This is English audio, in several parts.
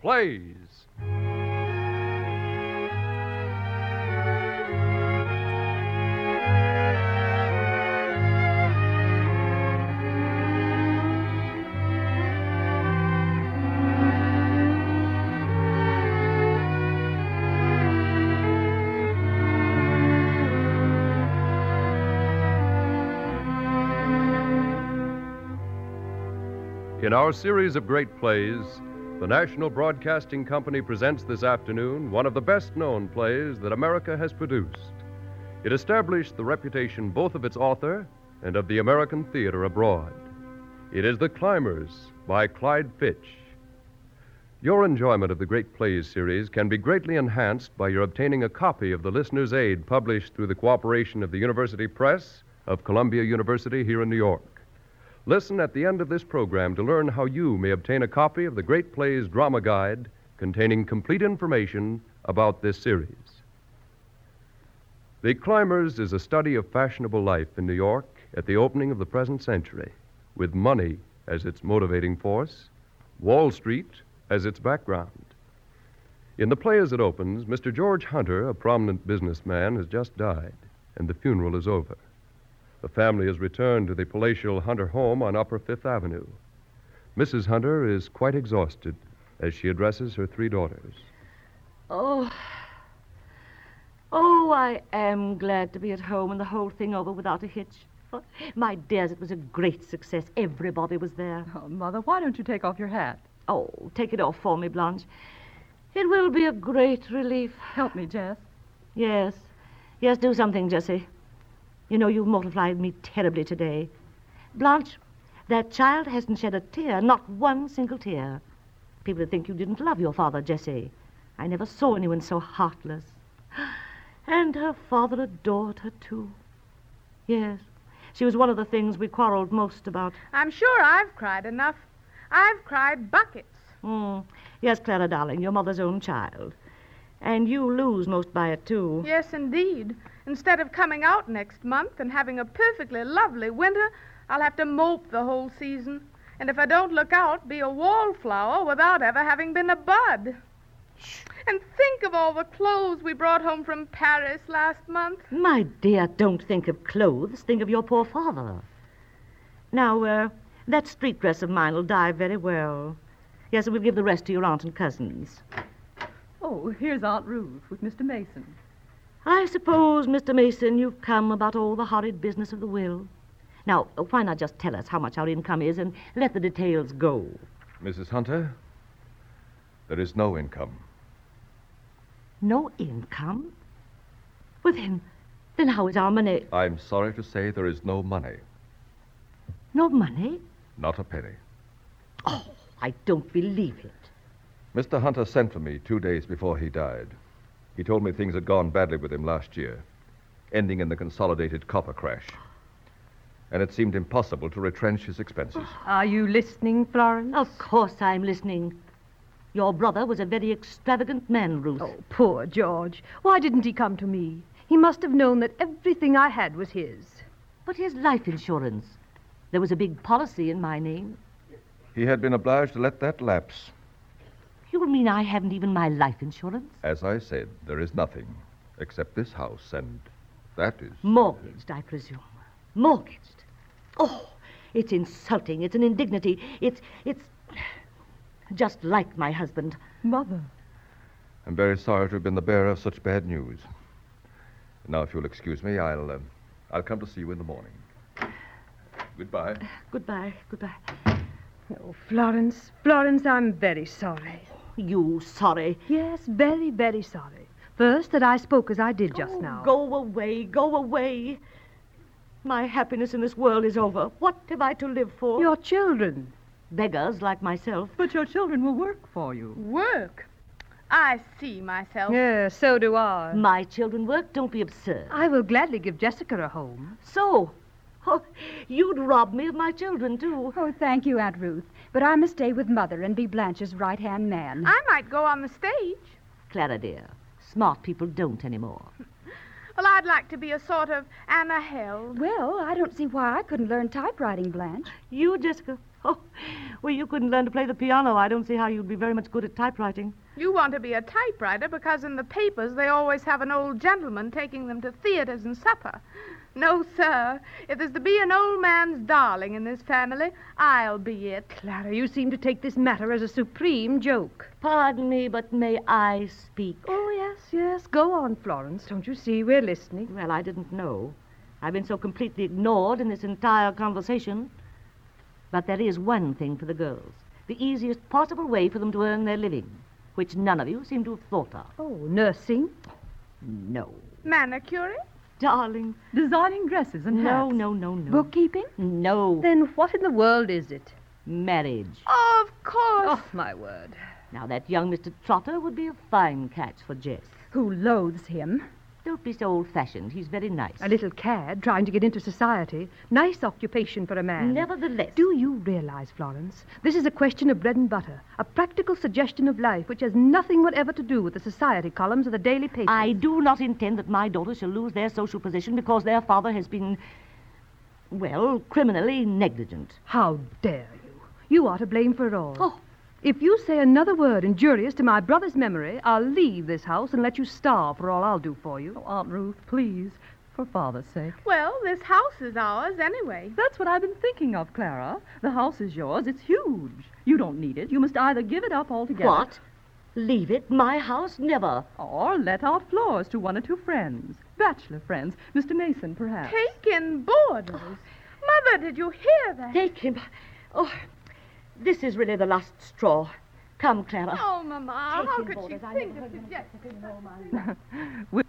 Plays. In our series of great plays, the National Broadcasting Company presents this afternoon one of the best-known plays that America has produced. It established the reputation both of its author and of the American theater abroad. It is The Climbers by Clyde Fitch. Your enjoyment of the Great Plays series can be greatly enhanced by your obtaining a copy of the Listener's Aid published through the cooperation of the University Press of Columbia University here in New York. Listen at the end of this program to learn how you may obtain a copy of the Great Plays Drama Guide containing complete information about this series. The Climbers is a study of fashionable life in New York at the opening of the present century, with money as its motivating force, Wall Street as its background. In the play as it opens, Mr. George Hunter, a prominent businessman, has just died, and the funeral is over. The family has returned to the palatial Hunter home on Upper Fifth Avenue. Mrs. Hunter is quite exhausted as she addresses her three daughters. Oh, I am glad to be at home and the whole thing over without a hitch. Oh, my dears, it was a great success. Everybody was there. Oh, Mother, why don't you take off your hat? Oh, take it off for me, Blanche. It will be a great relief. Help me, Jess. Yes, do something, Jessie. You know, you've mortified me terribly today. Blanche, that child hasn't shed a tear, not one single tear. People would think you didn't love your father, Jessie. I never saw anyone so heartless. And her father adored her, too. Yes, she was one of the things we quarreled most about. I'm sure I've cried enough. I've cried buckets. Yes, Clara, darling, your mother's own child. And you lose most by it, too. Yes, indeed. Instead of coming out next month and having a perfectly lovely winter, I'll have to mope the whole season. And if I don't look out, be a wallflower without ever having been a bud. Shh. And think of all the clothes we brought home from Paris last month. My dear, don't think of clothes. Think of your poor father. Now, that street dress of mine will dye very well. Yes, and we'll give the rest to your aunt and cousins. Oh, here's Aunt Ruth with Mr. Mason. I suppose, Mr. Mason, you've come about all the horrid business of the will. Now, why not just tell us how much our income is and let the details go? Mrs. Hunter, there is no income. No income? Well, then how is our money? I'm sorry to say there is no money. No money? Not a penny. Oh, I don't believe it. Mr. Hunter sent for me 2 days before he died. He told me things had gone badly with him last year, ending in the consolidated copper crash. And it seemed impossible to retrench his expenses. Are you listening, Florence? Of course I'm listening. Your brother was a very extravagant man, Ruth. Oh, poor George. Why didn't he come to me? He must have known that everything I had was his. But his life insurance. There was a big policy in my name. He had been obliged to let that lapse. You mean I haven't even my life insurance? As I said, there is nothing except this house, and that is... Mortgaged, I presume. Mortgaged. Oh, it's insulting. It's an indignity. It's just like my husband. Mother. I'm very sorry to have been the bearer of such bad news. Now, if you'll excuse me, I'll come to see you in the morning. Goodbye. Goodbye. Oh, Florence, I'm very sorry. You sorry? Yes, very, very sorry. First, that I spoke as I did just now. Go away. My happiness in this world is over. What have I to live for? Your children. Beggars like myself. But your children will work for you. Work? I see myself. Yes, so do I. My children work? Don't be absurd. I will gladly give Jessica a home. So? Oh, you'd rob me of my children, too. Oh, thank you, Aunt Ruth. But I must stay with Mother and be Blanche's right-hand man. I might go on the stage. Clara, dear, smart people don't anymore. Well, I'd like to be a sort of Anna Held. Well, I don't see why I couldn't learn typewriting, Blanche. You, Jessica? Oh, well, you couldn't learn to play the piano. I don't see how you'd be very much good at typewriting. You want to be a typewriter because in the papers they always have an old gentleman taking them to theaters and supper. No, sir. If there's to be an old man's darling in this family, I'll be it. Clara, you seem to take this matter as a supreme joke. Pardon me, but may I speak? Oh, yes. Go on, Florence. Don't you see we're listening? Well, I didn't know. I've been so completely ignored in this entire conversation. But there is one thing for the girls. The easiest possible way for them to earn their living, which none of you seem to have thought of. Oh, nursing? No. Manicuring? Darling. Designing dresses and hats. No. Bookkeeping? No. Then what in the world is it? Marriage. Of course. Oh, my word. Now, that young Mr. Trotter would be a fine catch for Jess. Who loathes him? Don't be so old-fashioned. He's very nice. A little cad trying to get into society. Nice occupation for a man. Nevertheless. Do you realize, Florence, this is a question of bread and butter, a practical suggestion of life which has nothing whatever to do with the society columns of the daily papers. I do not intend that my daughters shall lose their social position because their father has been, well, criminally negligent. How dare you? You are to blame for it all. Oh. If you say another word injurious to my brother's memory, I'll leave this house and let you starve for all I'll do for you. Oh, Aunt Ruth, please, for Father's sake. Well, this house is ours anyway. That's what I've been thinking of, Clara. The house is yours. It's huge. You don't need it. You must either give it up altogether. What? Leave it? My house? Never. Or let out floors to one or two friends. Bachelor friends. Mr. Mason, perhaps. Take in boarders. Mother, did you hear that? Take him. Oh, this is really the last straw. Come, Clara. Oh, Mama, Take how him, could she boarders. I think never of heard suggesting...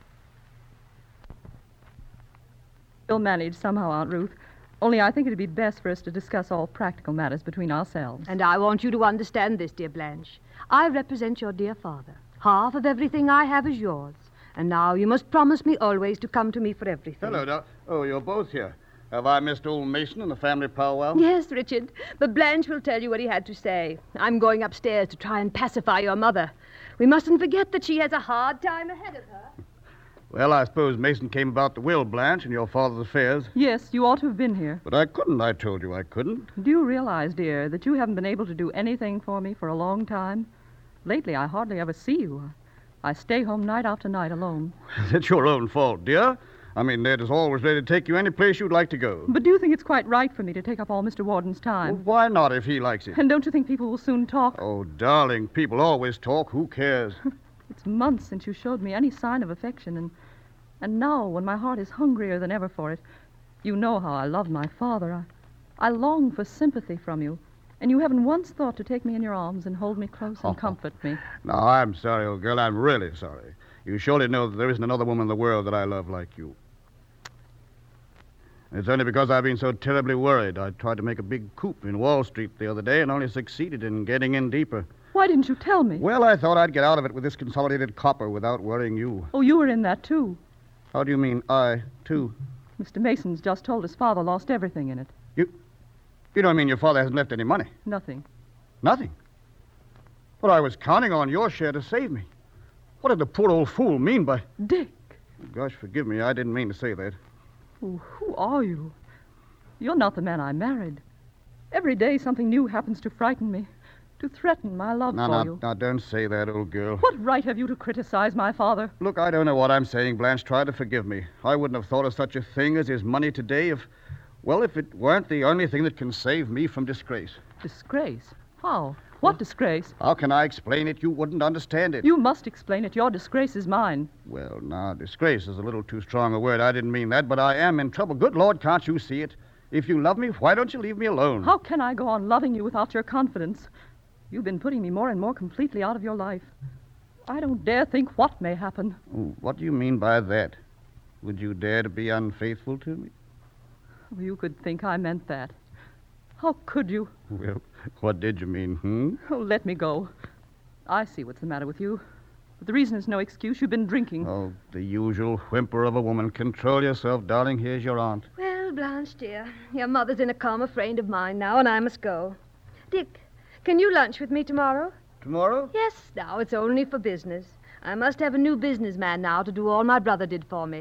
We'll manage somehow, Aunt Ruth. Only I think it'd be best for us to discuss all practical matters between ourselves. And I want you to understand this, dear Blanche. I represent your dear father. Half of everything I have is yours. And now you must promise me always to come to me for everything. Hello, Doc. Oh, you're both here. Have I missed old Mason and the family powwow? Yes, Richard. But Blanche will tell you what he had to say. I'm going upstairs to try and pacify your mother. We mustn't forget that she has a hard time ahead of her. Well, I suppose Mason came about the will, Blanche, and your father's affairs. Yes, you ought to have been here. But I couldn't. I told you I couldn't. Do you realize, dear, that you haven't been able to do anything for me for a long time? Lately, I hardly ever see you. I stay home night after night alone. It's your own fault, dear. I mean, Ned is always ready to take you any place you'd like to go. But do you think it's quite right for me to take up all Mr. Warden's time? Well, why not if he likes it? And don't you think people will soon talk? Oh, darling, people always talk. Who cares? It's months since you showed me any sign of affection, and now, when my heart is hungrier than ever for it, you know how I love my father. I long for sympathy from you, and you haven't once thought to take me in your arms and hold me close and comfort me. No, I'm sorry, old girl. I'm really sorry. You surely know that there isn't another woman in the world that I love like you. It's only because I've been so terribly worried. I tried to make a big coup in Wall Street the other day and only succeeded in getting in deeper. Why didn't you tell me? Well, I thought I'd get out of it with this consolidated copper without worrying you. Oh, you were in that, too. How do you mean, I, too? Mr. Mason's just told his father lost everything in it. You don't mean your father hasn't left any money? Nothing. Nothing? Well, I was counting on your share to save me. What did the poor old fool mean by... Dick! Gosh, forgive me. I didn't mean to say that. Oh, who are you? You're not the man I married. Every day something new happens to frighten me, to threaten my love for you. Now, don't say that, old girl. What right have you to criticize my father? Look, I don't know what I'm saying, Blanche. Try to forgive me. I wouldn't have thought of such a thing as his money today if it weren't the only thing that can save me from disgrace. Disgrace? How? What disgrace? How can I explain it? You wouldn't understand it. You must explain it. Your disgrace is mine. Well, now, disgrace is a little too strong a word. I didn't mean that, but I am in trouble. Good Lord, can't you see it? If you love me, why don't you leave me alone? How can I go on loving you without your confidence? You've been putting me more and more completely out of your life. I don't dare think what may happen. Oh, what do you mean by that? Would you dare to be unfaithful to me? You could think I meant that. How could you? Well, what did you mean, Oh, let me go. I see what's the matter with you. But the reason is no excuse. You've been drinking. Oh, the usual whimper of a woman. Control yourself, darling. Here's your aunt. Well, Blanche, dear, your mother's in a calmer frame of mind now, and I must go. Dick, can you lunch with me tomorrow? Tomorrow? Yes, now it's only for business. I must have a new businessman now to do all my brother did for me.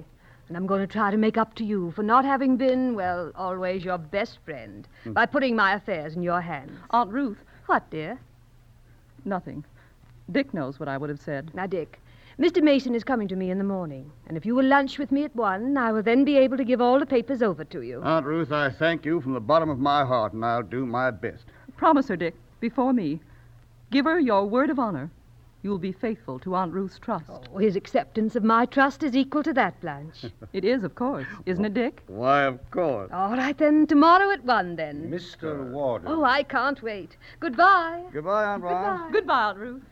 And I'm going to try to make up to you for not having been, well, always your best friend by putting my affairs in your hands. Aunt Ruth. What, dear? Nothing. Dick knows what I would have said. Now, Dick, Mr. Mason is coming to me in the morning, and if you will lunch with me at 1, I will then be able to give all the papers over to you. Aunt Ruth, I thank you from the bottom of my heart, and I'll do my best. Promise her, Dick, before me. Give her your word of honor. You'll be faithful to Aunt Ruth's trust. Oh, his acceptance of my trust is equal to that, Blanche. It is, of course. Isn't it, Dick? Why, of course. All right, then. Tomorrow at 1, then. Mr. Warden. Oh, I can't wait. Goodbye. Goodbye, Aunt Blanche. Goodbye, Aunt Ruth.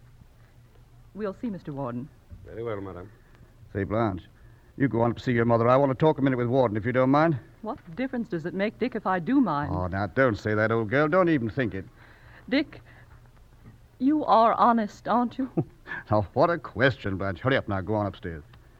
We'll see Mr. Warden. Very well, madam. Say, Blanche, you go on up to see your mother. I want to talk a minute with Warden, if you don't mind. What difference does it make, Dick, if I do mind? Oh, now, don't say that, old girl. Don't even think it. Dick, you are honest, aren't you? Now, what a question, Blanche. Hurry up now. Go on upstairs.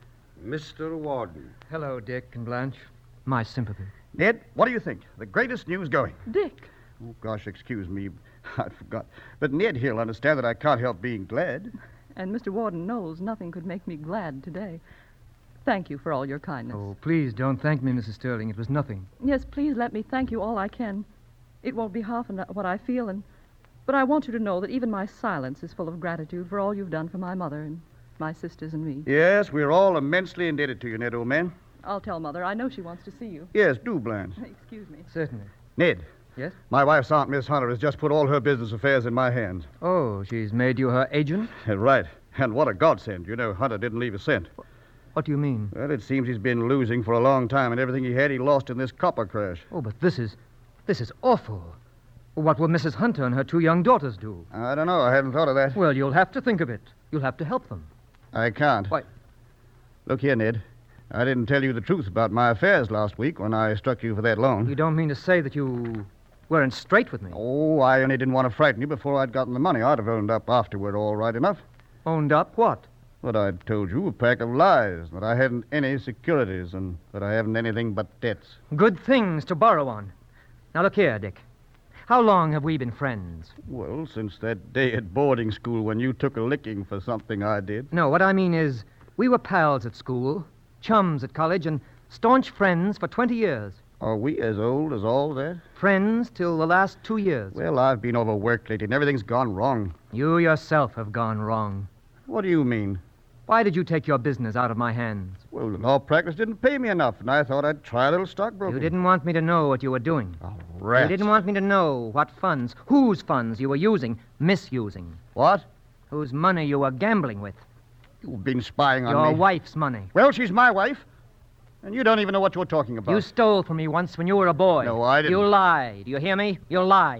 Mr. Warden. Hello, Dick and Blanche. My sympathy. Ned, what do you think? The greatest news going. Dick. Oh, gosh, excuse me. I forgot. But Ned here'll understand that I can't help being glad. And Mr. Warden knows nothing could make me glad today. Thank you for all your kindness. Oh, please don't thank me, Mrs. Sterling. It was nothing. Yes, please let me thank you all I can. It won't be half what I feel, but I want you to know that even my silence is full of gratitude for all you've done for my mother and my sisters and me. Yes, we're all immensely indebted to you, Ned, old man. I'll tell Mother. I know she wants to see you. Yes, do, Blanche. Excuse me. Certainly. Ned. Yes? My wife's aunt, Miss Hunter, has just put all her business affairs in my hands. Oh, she's made you her agent? Right. And what a godsend. You know, Hunter didn't leave a cent. What do you mean? Well, it seems he's been losing for a long time, and everything he had he lost in this copper crash. Oh, but this is awful. What will Mrs. Hunter and her 2 young daughters do? I don't know. I hadn't thought of that. Well, you'll have to think of it. You'll have to help them. I can't. Why? Look here, Ned. I didn't tell you the truth about my affairs last week when I struck you for that loan. You don't mean to say that you weren't straight with me? Oh, I only didn't want to frighten you before I'd gotten the money. I'd have owned up afterward all right enough. Owned up what? But I'd told you a pack of lies, that I hadn't any securities and that I haven't anything but debts. Good things to borrow on. Now, look here, Dick. How long have we been friends? Well, since that day at boarding school when you took a licking for something I did. No, what I mean is, we were pals at school, chums at college, and staunch friends for 20 years. Are we as old as all that? Friends till the last 2 years. Well, I've been overworked lately, and everything's gone wrong. You yourself have gone wrong. What do you mean? Why did you take your business out of my hands? Well, the law practice didn't pay me enough, and I thought I'd try a little stockbroking. You didn't want me to know what you were doing. Oh, rats. You didn't want me to know what funds, whose funds you were using, misusing. What? Whose money you were gambling with. You've been spying on me. Your wife's money. Well, she's my wife, and you don't even know what you're talking about. You stole from me once when you were a boy. No, I didn't. You lie. Do you hear me? You lie.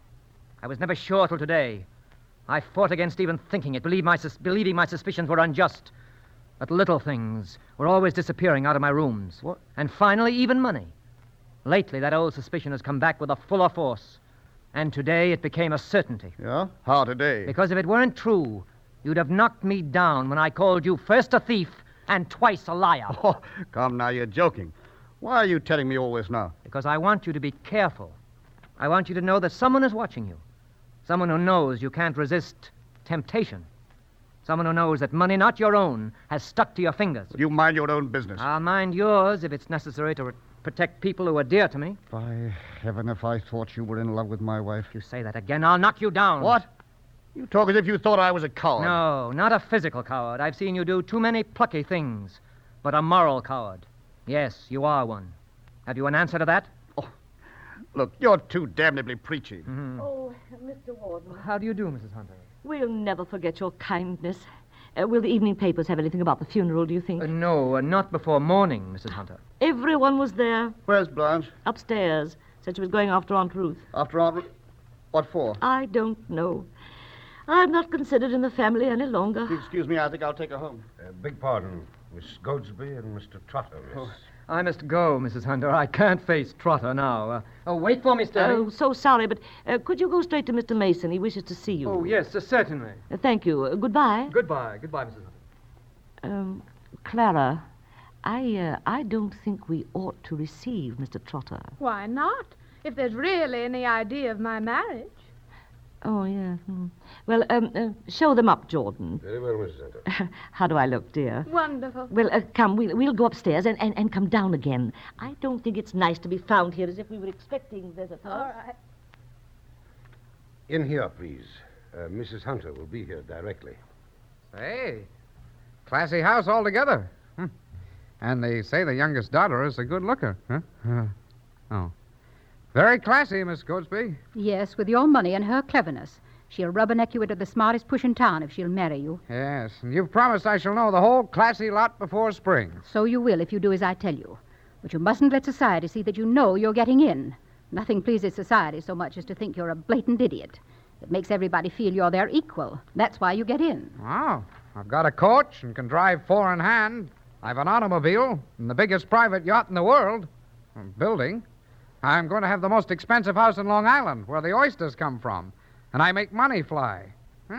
I was never sure till today. I fought against even thinking it, believing my suspicions were unjust. But little things were always disappearing out of my rooms. What? And finally, even money. Lately, that old suspicion has come back with a fuller force. And today, it became a certainty. Yeah? How today? Because if it weren't true, you'd have knocked me down when I called you first a thief and twice a liar. Oh, come now, you're joking. Why are you telling me all this now? Because I want you to be careful. I want you to know that someone is watching you. Someone who knows you can't resist temptation. Someone who knows that money not your own has stuck to your fingers. You mind your own business. I'll mind yours if it's necessary to protect people who are dear to me. By heaven, if I thought you were in love with my wife. If you say that again, I'll knock you down. What? You talk as if you thought I was a coward. No, not a physical coward. I've seen you do too many plucky things. But a moral coward. Yes, you are one. Have you an answer to that? Look, you're too damnably preachy. Mm-hmm. Oh, Mr. Warden. How do you do, Mrs. Hunter? We'll never forget your kindness. Will the evening papers have anything about the funeral, do you think? No, not before morning, Mrs. Hunter. Everyone was there. Where's Blanche? Upstairs. Said she was going after Aunt Ruth. After Aunt Ruth? What for? I don't know. I'm not considered in the family any longer. Excuse me, I think I'll take her home. Beg pardon, Miss Goldsby and Mr. Trotter, miss. I must go, Mrs. Hunter. I can't face Trotter now. Wait for me, Sterling. Oh, so sorry, but could you go straight to Mr. Mason? He wishes to see you. Oh, yes, certainly. Thank you. Goodbye. Goodbye, Mrs. Hunter. Clara, I don't think we ought to receive Mr. Trotter. Why not? If there's really any idea of my marriage. Oh, yes. Well, show them up, Jordan. Very well, Mrs. Hunter. How do I look, dear? Wonderful. Well, come, we'll go upstairs and come down again. I don't think it's nice to be found here as if we were expecting visitors. All right. In here, please. Mrs. Hunter will be here directly. Hey, classy house altogether. And they say the youngest daughter is a good looker, huh? Oh. Very classy, Miss Goatsby. Yes, with your money and her cleverness. She'll rubberneck you into the smartest push in town if she'll marry you. Yes, and you've promised I shall know the whole classy lot before spring. So you will if you do as I tell you. But you mustn't let society see that you know you're getting in. Nothing pleases society so much as to think you're a blatant idiot. It makes everybody feel you're their equal. That's why you get in. Oh, I've got a coach and can drive 4 in hand. I've an automobile and the biggest private yacht in the world. Building. I'm going to have the most expensive house in Long Island, where the oysters come from. And I make money fly.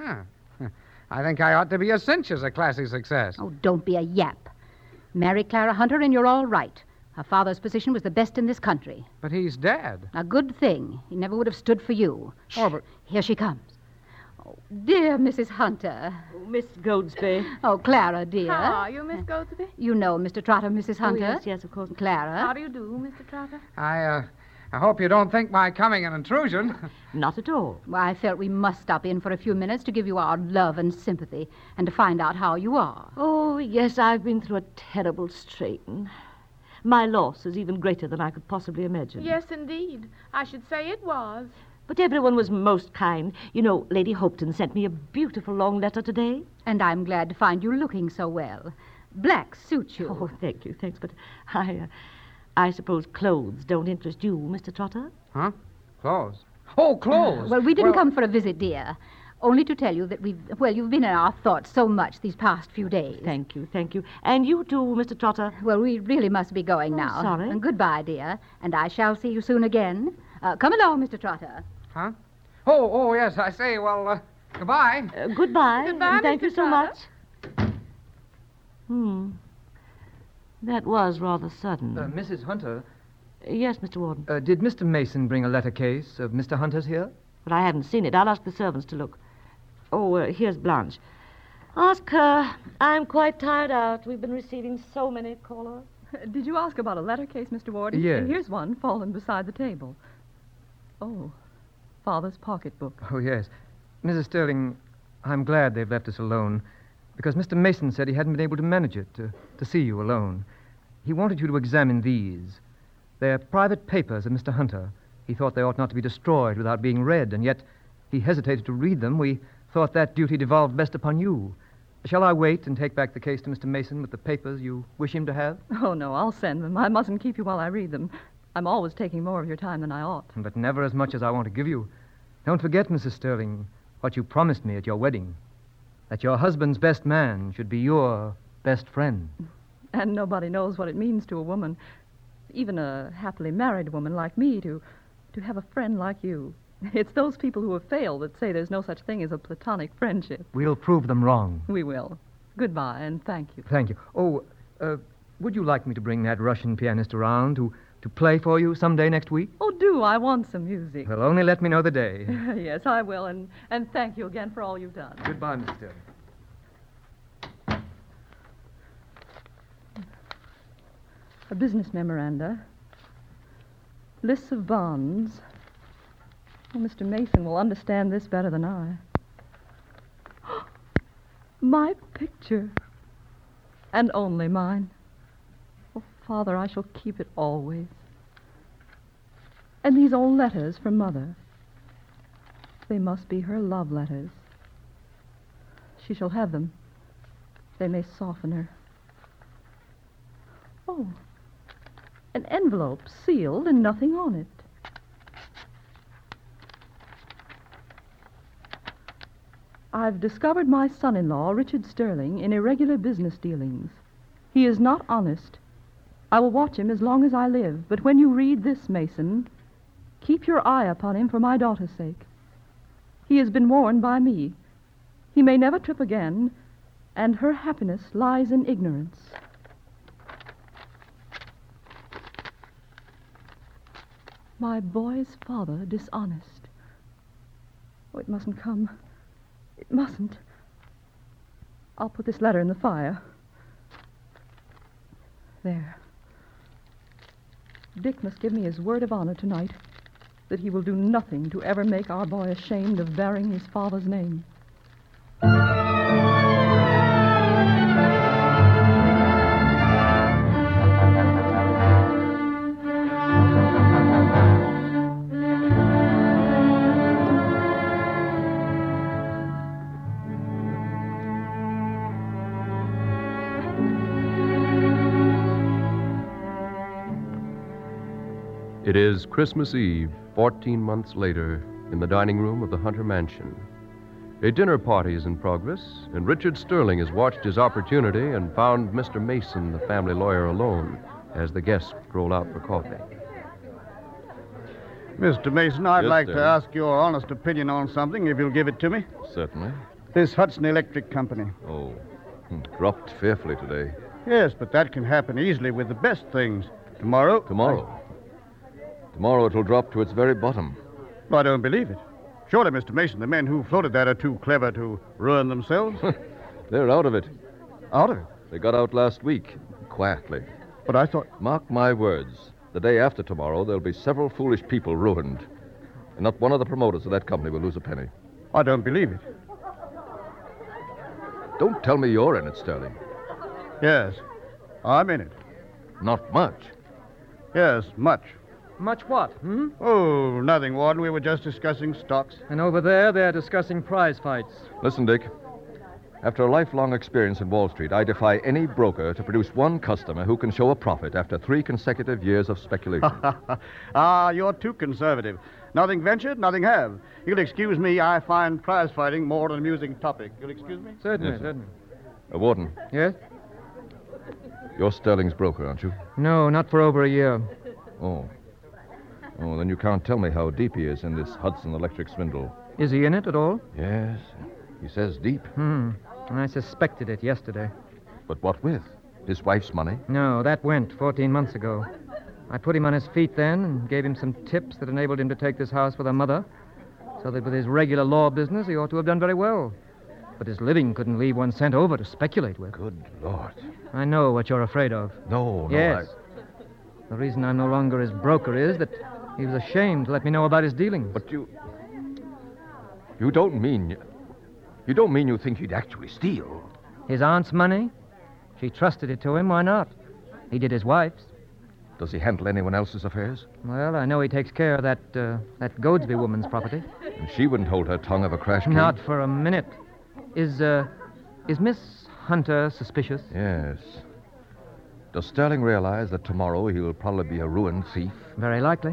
I think I ought to be a cinch as a classy success. Oh, don't be a yap. Marry Clara Hunter and you're all right. Her father's position was the best in this country. But he's dead. A good thing. He never would have stood for you. Shh. Oh, but... Here she comes. Oh, dear Mrs. Hunter. Oh, Miss Goadsby. Oh, Clara, dear. How are you, Miss Goadsby? You know Mr. Trotter, Mrs. Hunter. Yes, of course. Clara. How do you do, Mr. Trotter? I hope you don't think my coming an intrusion. Not at all. Well, I felt we must stop in for a few minutes to give you our love and sympathy and to find out how you are. Oh, yes, I've been through a terrible strain. My loss is even greater than I could possibly imagine. Yes, indeed. I should say it was. But everyone was most kind. You know, Lady Hopton sent me a beautiful long letter today. And I'm glad to find you looking so well. Black suits you. Oh, thank you, thanks. But I suppose clothes don't interest you, Mr. Trotter? Huh? Clothes? Oh, clothes! Well, we didn't come for a visit, dear. Only to tell you that you've been in our thoughts so much these past few days. Thank you, thank you. And you too, Mr. Trotter. Well, we really must be going now. Sorry. And goodbye, dear. And I shall see you soon again. Come along, Mr. Trotter. Huh? Oh, yes, I say, well, goodbye. Goodbye. Goodbye, and thank Mr. you so Trotter. much. That was rather sudden. Mrs. Hunter, Yes, Mr. Warden. did Mr. Mason bring a letter case of Mr. Hunter's here? But I haven't seen it. I'll ask the servants to look. Oh, here's Blanche. Ask her. I'm quite tired out. We've been receiving so many callers. Did you ask about a letter case, Mr. Warden? Yes. Here's one fallen beside the table. Oh, Father's pocketbook. Oh, yes. Mrs. Sterling, I'm glad they've left us alone, because Mr. Mason said he hadn't been able to manage it, to see you alone. He wanted you to examine these. They're private papers of Mr. Hunter. He thought they ought not to be destroyed without being read, and yet he hesitated to read them. We thought that duty devolved best upon you. Shall I wait and take back the case to Mr. Mason with the papers you wish him to have? Oh, no, I'll send them. I mustn't keep you while I read them. I'm always taking more of your time than I ought. But never as much as I want to give you. Don't forget, Mrs. Sterling, what you promised me at your wedding. That your husband's best man should be your best friend. And nobody knows what it means to a woman, even a happily married woman like me, to have a friend like you. It's those people who have failed that say there's no such thing as a platonic friendship. We'll prove them wrong. We will. Goodbye, and thank you. Thank you. Oh, would you like me to bring that Russian pianist around to play for you someday next week? Oh, do. I want some music. Well, only let me know the day. Yes, I will, and thank you again for all you've done. Goodbye, Miss Sterling. A business memoranda. Lists of bonds. Oh, Mr. Mason will understand this better than I. My picture. And only mine. Oh, Father, I shall keep it always. And these old letters from Mother. They must be her love letters. She shall have them. They may soften her. Oh, an envelope sealed and nothing on it. I've discovered my son-in-law, Richard Sterling, in irregular business dealings. He is not honest. I will watch him as long as I live. But when you read this, Mason, keep your eye upon him for my daughter's sake. He has been warned by me. He may never trip again, and her happiness lies in ignorance. My boy's father dishonest. Oh, it mustn't come. It mustn't. I'll put this letter in the fire. There. Dick must give me his word of honor tonight that he will do nothing to ever make our boy ashamed of bearing his father's name. It is Christmas Eve, 14 months later, in the dining room of the Hunter Mansion. A dinner party is in progress, and Richard Sterling has watched his opportunity and found Mr. Mason, the family lawyer, alone as the guests roll out for coffee. Mr. Mason, I'd Yes, like sir. to ask your honest opinion on something, if you'll give it to me. Certainly. This Hudson Electric Company. Oh, dropped fearfully today. Yes, but that can happen easily with the best things. Tomorrow? Tomorrow it'll drop to its very bottom. I don't believe it. Surely, Mr. Mason, the men who floated that are too clever to ruin themselves. They're out of it. Out of it? They got out last week, quietly. But I thought... Mark my words. The day after tomorrow, there'll be several foolish people ruined. And not one of the promoters of that company will lose a penny. I don't believe it. Don't tell me you're in it, Sterling. Yes, I'm in it. Not much. Yes, much. Much what, Oh, nothing, Warden. We were just discussing stocks. And over there, they're discussing prize fights. Listen, Dick. After a lifelong experience in Wall Street, I defy any broker to produce one customer who can show a profit after 3 consecutive years of speculation. You're too conservative. Nothing ventured, nothing have. You'll excuse me, I find prize fighting more an amusing topic. You'll excuse me? Certainly, Yes, sir. certainly. Warden, Yes? you're Sterling's broker, aren't you? No, not for over a year. Oh, then you can't tell me how deep he is in this Hudson Electric swindle. Is he in it at all? Yes, he says deep. I suspected it yesterday. But what with? His wife's money? No, that went 14 months ago. I put him on his feet then and gave him some tips that enabled him to take this house with her mother, so that with his regular law business, he ought to have done very well. But his living couldn't leave 1 cent over to speculate with. Good Lord. I know what you're afraid of. No, Yes. The reason I'm no longer his broker is that he was ashamed to let me know about his dealings. But you don't mean... You don't mean you think he'd actually steal? His aunt's money? She trusted it to him. Why not? He did his wife's. Does he handle anyone else's affairs? Well, I know he takes care of that Goadsby woman's property. And she wouldn't hold her tongue of a crash key? Not for a minute. Is Miss Hunter suspicious? Yes. Does Sterling realize that tomorrow he'll probably be a ruined thief? Very likely.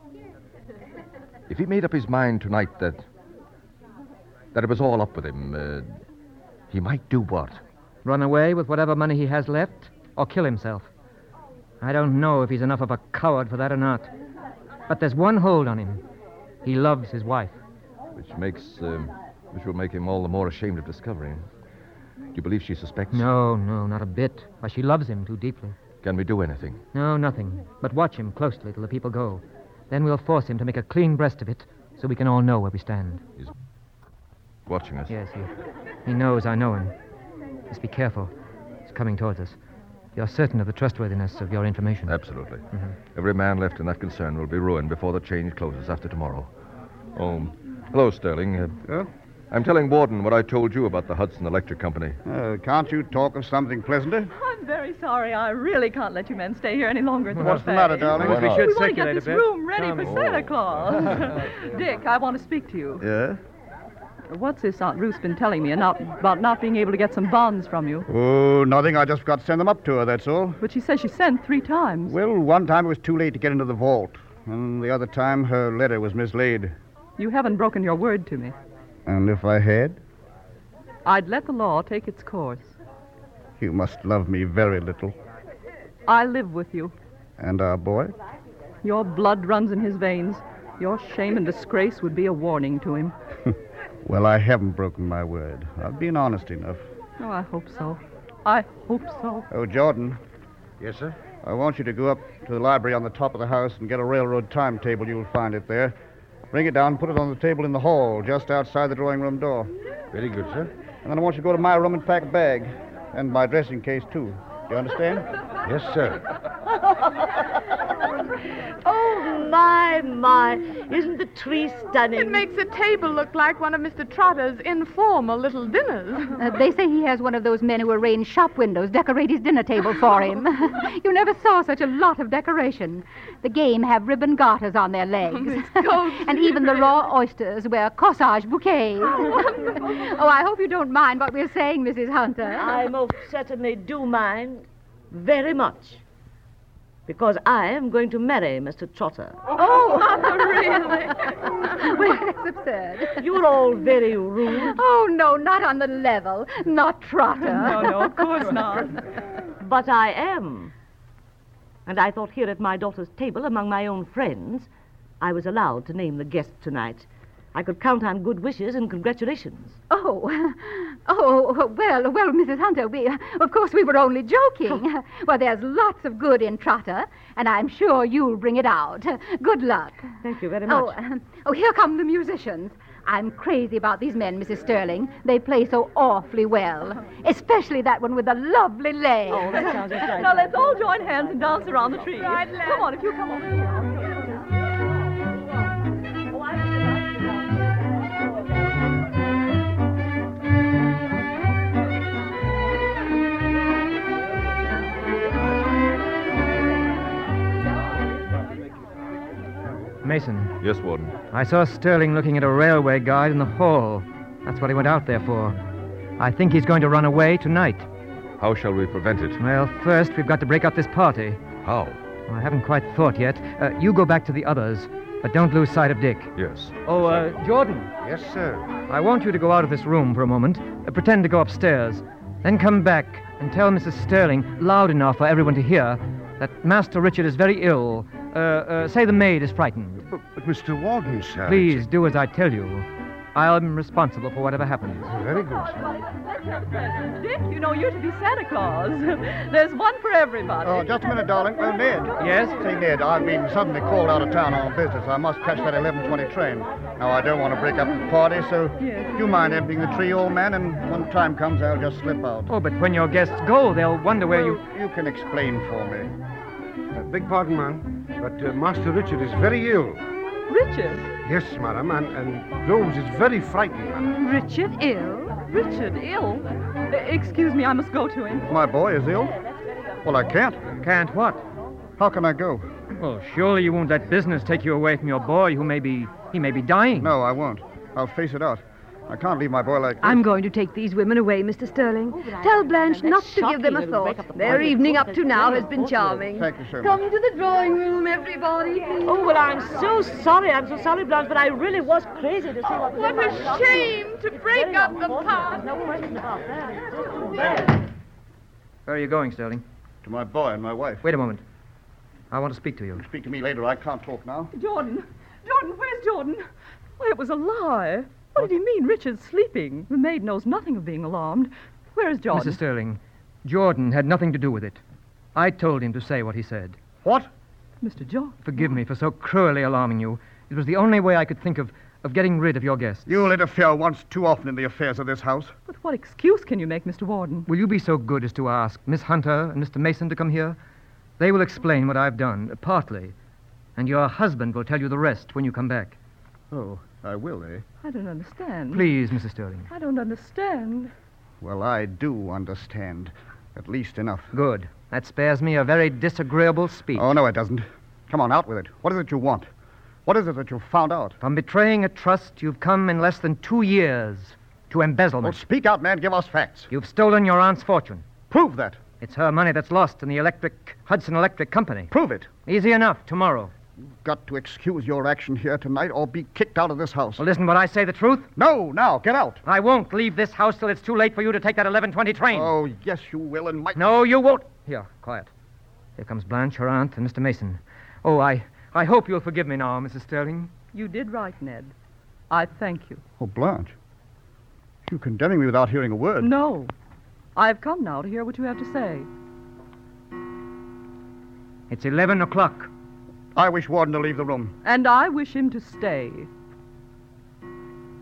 If he made up his mind tonight that it was all up with him, he might do what? Run away with whatever money he has left, or kill himself. I don't know if he's enough of a coward for that or not. But there's one hold on him. He loves his wife. Which will make him all the more ashamed of discovery. Do you believe she suspects? No, not a bit. Why, she loves him too deeply. Can we do anything? No, nothing. But watch him closely till the people go. Then we'll force him to make a clean breast of it, so we can all know where we stand. He's watching us. Yes, he knows I know him. Just be careful. He's coming towards us. You're certain of the trustworthiness of your information? Absolutely. Every man left in that concern will be ruined before the change closes after tomorrow. Oh, hello, Sterling. Yeah? I'm telling Warden what I told you about the Hudson Electric Company. Can't you talk of something pleasanter? I'm very sorry. I really can't let you men stay here any longer at the What's the buffet. matter, darling? Why not? We want to get this room ready for Oh. Santa Claus. Dick, I want to speak to you. Yeah? What's this Aunt Ruth's been telling me about not being able to get some bonds from you? Oh, nothing. I just got to send them up to her, that's all. But she says she sent 3 times. Well, one time it was too late to get into the vault. And the other time her letter was mislaid. You haven't broken your word to me. And if I had? I'd let the law take its course. You must love me very little. I live with you. And our boy? Your blood runs in his veins. Your shame and disgrace would be a warning to him. Well, I haven't broken my word. I've been honest enough. Oh, I hope so. I hope so. Oh, Jordan, Yes, sir? I want you to go up to the library on the top of the house and get a railroad timetable. You'll find it there. Bring it down, put it on the table in the hall, just outside the drawing room door. Very good, sir. And then I want you to go to my room and pack a bag. And my dressing case, too. Do you understand? Yes, sir. Oh, my. Isn't the tree stunning? It makes the table look like one of Mr. Trotter's informal little dinners. They say he has one of those men who arrange shop windows decorate his dinner table for him. You never saw such a lot of decoration. The game have ribbon garters on their legs. And even the raw oysters wear corsage bouquets. Oh, I hope you don't mind what we're saying, Mrs. Hunter. I most certainly do mind. Very much. Because I am going to marry Mr. Trotter. Oh, really? Well, that's absurd. You're all very rude. Oh, no, not on the level. Not Trotter. No, of course not. But I am. And I thought here at my daughter's table, among my own friends, I was allowed to name the guest tonight. I could count on good wishes and congratulations. Oh, well, Mrs. Hunter, of course we were only joking. Well, there's lots of good in Trotter, and I'm sure you'll bring it out. Good luck. Thank you very much. Here come the musicians. I'm crazy about these men, Mrs. Sterling. They play so awfully well, especially that one with the lovely legs. Oh, that sounds just right. Now, let's all join hands and dance around the tree. Right, lad. Come on, if you come over here. Mason, Yes, Warden. I saw Sterling looking at a railway guide in the hall. That's what he went out there for. I think he's going to run away tonight. How shall we prevent it? Well, first, we've got to break up this party. How? Well, I haven't quite thought yet. You go back to the others, but don't lose sight of Dick. Yes. Oh, Jordan, Yes, sir. I want you to go out of this room for a moment. Pretend to go upstairs. Then come back and tell Mrs. Sterling, loud enough for everyone to hear, that Master Richard is very ill. Say the maid is frightened. But Mr. Warden, sir. Please do as I tell you. I'm responsible for whatever happens. Very good, sir. Dick, you know you're to be Santa Claus. There's one for everybody. Oh, just a minute, darling. Oh, Ned. Yes? Say, Ned, I've been suddenly called out of town on business. I must catch that 11:20 train. Now, I don't want to break up the party, so Yes. do you mind emptying the tree, old man? And when time comes, I'll just slip out. Oh, but when your guests go, they'll wonder where you... You can explain for me. Beg pardon, ma'am, but Master Richard is very ill. Richard? Yes, madam, and Groves is very frightened, madam. Richard ill? Richard ill? Excuse me, I must go to him. My boy is ill? Well, I can't. Can't what? How can I go? Well, surely you won't let business take you away from your boy who may be dying. No, I won't. I'll face it out. I can't leave my boy like this. I'm going to take these women away, Mr. Sterling. Tell Blanche not to give them a thought. Their evening up to now has been charming. Thank you so much. Come to the drawing room, everybody. Oh, well, I'm so sorry, Blanche, but I really was crazy to see what... What a shame to break up the party. No question about that. It's too bad. Where are you going, Sterling? To my boy and my wife. Wait a moment. I want to speak to you. Speak to me later. I can't talk now. Jordan, where's Jordan? Well, it was a lie. What did he mean, Richard's sleeping? The maid knows nothing of being alarmed. Where is Jordan? Mrs. Sterling, Jordan had nothing to do with it. I told him to say what he said. What? Mr. Jordan. Forgive me for so cruelly alarming you. It was the only way I could think of getting rid of your guests. You'll interfere once too often in the affairs of this house. But what excuse can you make, Mr. Warden? Will you be so good as to ask Miss Hunter and Mr. Mason to come here? They will explain what I've done, partly. And your husband will tell you the rest when you come back. Oh, I will, eh? I don't understand. Please, Mrs. Sterling. I don't understand. Well, I do understand. At least enough. Good. That spares me a very disagreeable speech. Oh, no, it doesn't. Come on, out with it. What is it you want? What is it that you've found out? From betraying a trust, you've come in less than 2 years to embezzlement. Well, speak out, man. Give us facts. You've stolen your aunt's fortune. Prove that. It's her money that's lost in the Hudson Electric Company. Prove it. Easy enough, tomorrow. You've got to excuse your action here tonight or be kicked out of this house. Well, isn't what I say the truth? No, now, get out. I won't leave this house till it's too late for you to take that 11:20 train. Oh, yes, you will, and might... No, you won't. Here, quiet. Here comes Blanche, her aunt, and Mr. Mason. Oh, I hope you'll forgive me now, Mrs. Sterling. You did right, Ned. I thank you. Oh, Blanche. You're condemning me without hearing a word. No. I've come now to hear what you have to say. It's 11 o'clock. I wish Warden to leave the room. And I wish him to stay.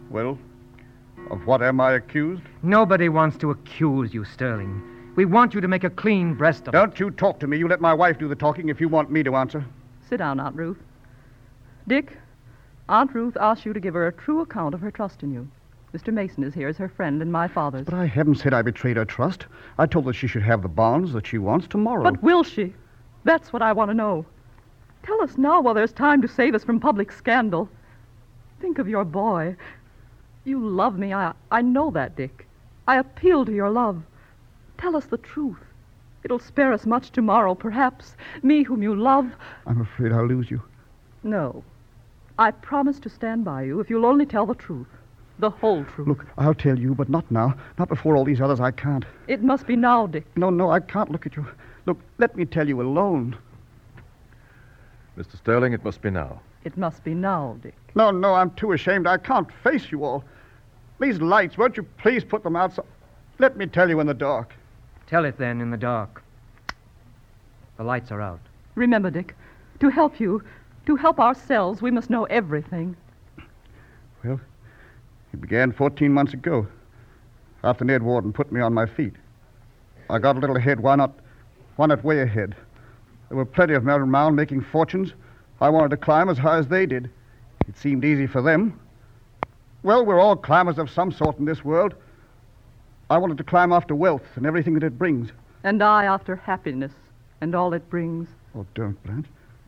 Well, of what am I accused? Nobody wants to accuse you, Sterling. We want you to make a clean breast of it. Don't you talk to me. You let my wife do the talking if you want me to answer. Sit down, Aunt Ruth. Dick, Aunt Ruth asked you to give her a true account of her trust in you. Mr. Mason is here as her friend and my father's. But I haven't said I betrayed her trust. I told her she should have the bonds that she wants tomorrow. But will she? That's what I want to know. Tell us now while there's time to save us from public scandal. Think of your boy. You love me. I know that, Dick. I appeal to your love. Tell us the truth. It'll spare us much tomorrow, perhaps. Me, whom you love. I'm afraid I'll lose you. No. I promise to stand by you if you'll only tell the truth. The whole truth. Look, I'll tell you, but not now. Not before all these others. I can't. It must be now, Dick. No, I can't look at you. Look, let me tell you alone. Mr. Sterling, it must be now. It must be now, Dick. No, I'm too ashamed. I can't face you all. These lights, won't you please put them out? Let me tell you in the dark. Tell it then in the dark. The lights are out. Remember, Dick, to help you, to help ourselves, we must know everything. Well, it began 14 months ago, after Ned Warden put me on my feet. I got a little ahead. Why not way ahead? There were plenty of men around making fortunes. I wanted to climb as high as they did. It seemed easy for them. Well, we're all climbers of some sort in this world. I wanted to climb after wealth and everything that it brings. And I after happiness and all it brings. Oh, don't, Blanche.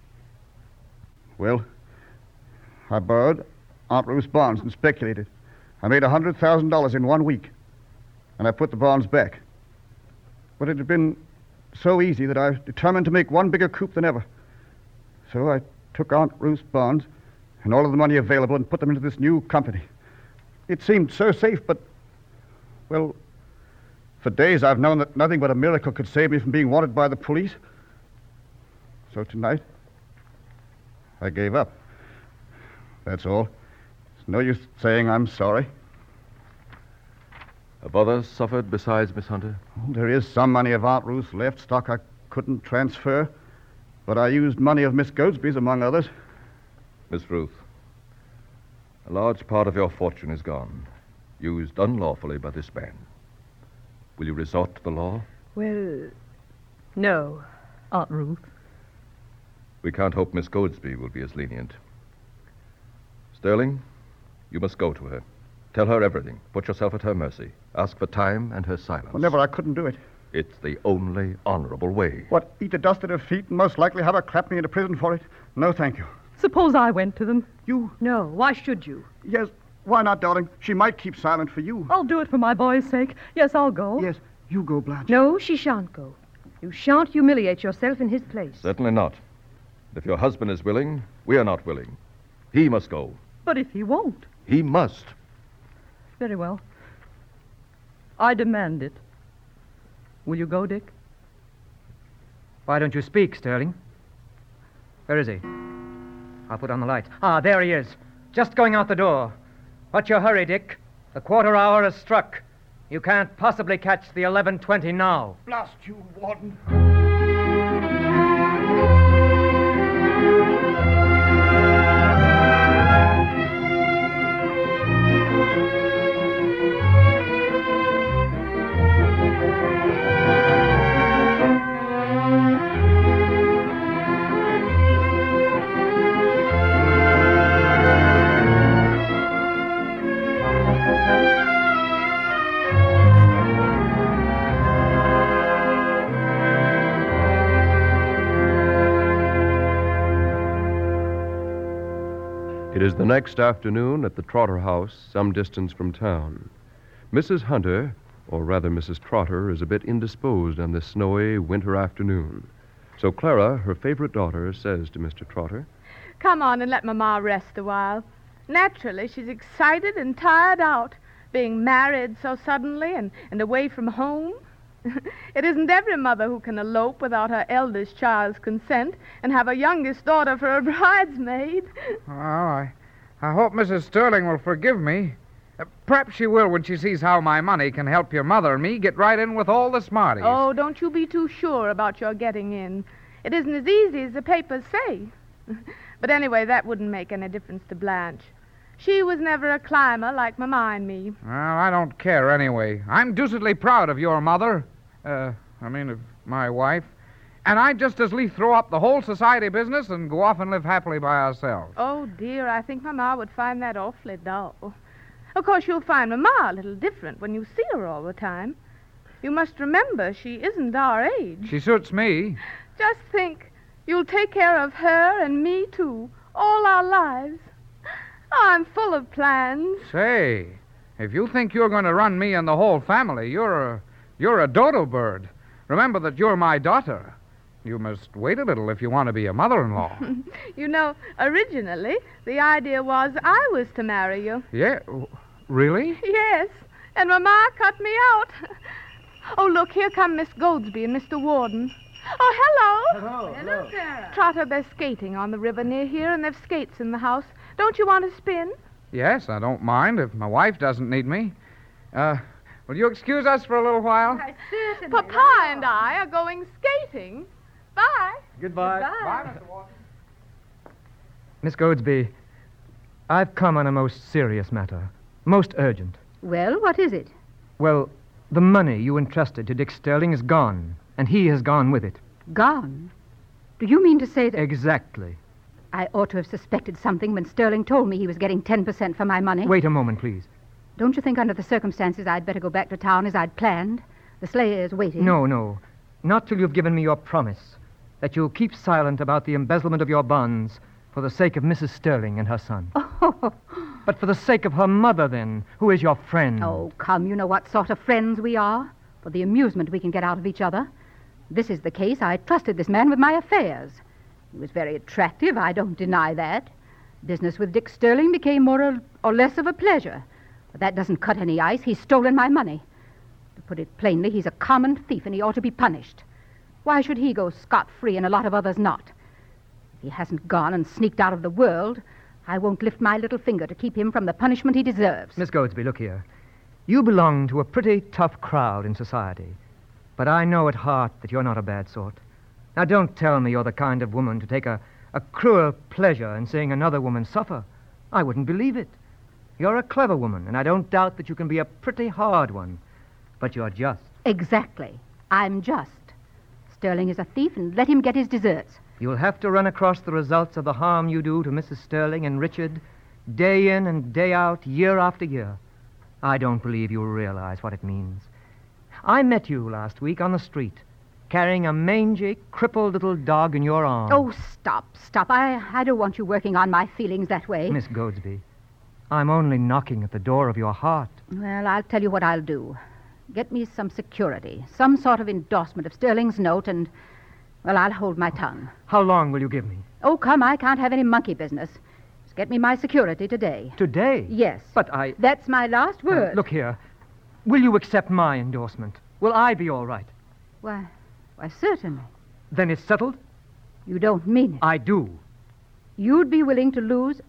Well, I borrowed Aunt Ruth's bonds and speculated. I made $100,000 in 1 week, and I put the bonds back. But it had been so easy that I determined to make one bigger coup than ever. So I took Aunt Ruth's bonds and all of the money available and put them into this new company. It seemed so safe, but, well, for days I've known that nothing but a miracle could save me from being wanted by the police. So tonight, I gave up. That's all. It's no use saying I'm sorry. Have others suffered besides Miss Hunter? Oh, there is some money of Aunt Ruth's left, stock I couldn't transfer. But I used money of Miss Goldsby's, among others. Miss Ruth, a large part of your fortune is gone, used unlawfully by this man. Will you resort to the law? Well, no. Aunt Ruth. We can't hope Miss Goldsby will be as lenient. Sterling, you must go to her. Tell her everything. Put yourself at her mercy. Ask for time and her silence. Well, never. I couldn't do it. It's the only honorable way. What, eat the dust at her feet and most likely have her clap me into prison for it? No, thank you. Suppose I went to them. You? No, why should you? Yes, why not, darling? She might keep silent for you. I'll do it for my boy's sake. Yes, I'll go. Yes, you go, Blanche. No, she shan't go. You shan't humiliate yourself in his place. Certainly not. If your husband is willing, we are not willing. He must go. But if he won't? He must. Very well. I demand it. Will you go, Dick? Why don't you speak, Sterling? Where is he? I'll put on the lights. Ah, there he is. Just going out the door. What's your hurry, Dick? The quarter hour has struck. You can't possibly catch the 11:20 now. Blast you, Warden. It is the next afternoon at the Trotter house, some distance from town. Mrs. Hunter, or rather Mrs. Trotter, is a bit indisposed on this snowy winter afternoon. So Clara, her favorite daughter, says to Mr. Trotter, Come on and let Mama rest a while. Naturally, she's excited and tired out, being married so suddenly and away from home. It isn't every mother who can elope without her eldest child's consent and have a youngest daughter for a bridesmaid. Well, I hope Mrs. Sterling will forgive me. Perhaps she will when she sees how my money can help your mother and me get right in with all the smarties. Oh, don't you be too sure about your getting in. It isn't as easy as the papers say. But anyway, that wouldn't make any difference to Blanche. She was never a climber like Mama and me. Well, I don't care anyway. I'm deucedly proud of your mother. Of my wife. And I'd just as lief throw up the whole society business and go off and live happily by ourselves. Oh, dear, I think Mama would find that awfully dull. Of course, you'll find Mama a little different when you see her all the time. You must remember she isn't our age. She suits me. Just think, you'll take care of her and me, too, all our lives. I'm full of plans. Say, if you think you're going to run me and the whole family, you're a dodo bird. Remember that you're my daughter. You must wait a little if you want to be a mother-in-law. You know, originally, the idea was I was to marry you. Yeah? Really? Yes, and Mama cut me out. Oh, look, here come Miss Goldsby and Mr. Warden. Oh, hello. Hello, Sarah. Trotter, they're skating on the river near here, and they've skates in the house. Don't you want to spin? Yes, I don't mind if my wife doesn't need me. Will you excuse us for a little while? Papa and I are going skating. Bye. Goodbye. Bye, Mr. Warden. Miss Goldsby, I've come on a most serious matter. Most urgent. Well, what is it? Well, the money you entrusted to Dick Sterling is gone, and he has gone with it. Gone? Do you mean to say that... Exactly. I ought to have suspected something when Sterling told me he was getting 10% for my money. Wait a moment, please. Don't you think under the circumstances I'd better go back to town as I'd planned? The sleigh is waiting. No. Not till you've given me your promise that you'll keep silent about the embezzlement of your bonds for the sake of Mrs. Sterling and her son. Oh. But for the sake of her mother, then, who is your friend. Oh, come, you know what sort of friends we are. For the amusement we can get out of each other. This is the case. I trusted this man with my affairs. He was very attractive, I don't deny that. Business with Dick Sterling became more or less of a pleasure. But that doesn't cut any ice. He's stolen my money. To put it plainly, he's a common thief, and he ought to be punished. Why should he go scot-free and a lot of others not? If he hasn't gone and sneaked out of the world, I won't lift my little finger to keep him from the punishment he deserves. Miss Goldsby, look here. You belong to a pretty tough crowd in society. But I know at heart that you're not a bad sort. Now, don't tell me you're the kind of woman to take a cruel pleasure in seeing another woman suffer. I wouldn't believe it. You're a clever woman, and I don't doubt that you can be a pretty hard one. But you're just. Exactly. I'm just. Sterling is a thief, and let him get his deserts. You'll have to run across the results of the harm you do to Mrs. Sterling and Richard day in and day out, year after year. I don't believe you'll realize what it means. I met you last week on the street, carrying a mangy, crippled little dog in your arms. Oh, stop. I don't want you working on my feelings that way. Miss Goldsby, I'm only knocking at the door of your heart. Well, I'll tell you what I'll do. Get me some security, some sort of endorsement of Sterling's note, and, well, I'll hold my tongue. How long will you give me? Oh, come, I can't have any monkey business. Just get me my security today. Today? Yes. But That's my last word. Look here. Will you accept my endorsement? Will I be all right? Why, certainly. Then it's settled? You don't mean it. I do. You'd be willing to lose...